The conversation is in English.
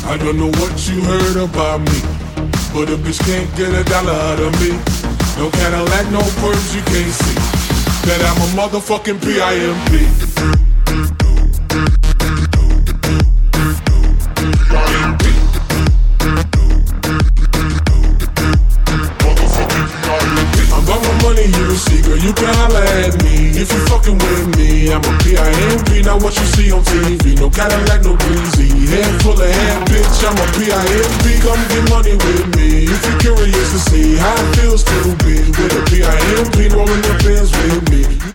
I don't know what you heard about me, but a bitch can't get a dollar out of me. No Cadillac, no perms, you can't see that I'm a motherfucking PIMP. Money you see, girl, you can holla at me if you fucking with me. I'm a PIMP, not what you see on TV. No Cadillac, no breezy, head full of hair, bitch. I'm a PIMP, come get money with me if you're curious to see how it feels to be with a PIMP rolling the pins with me.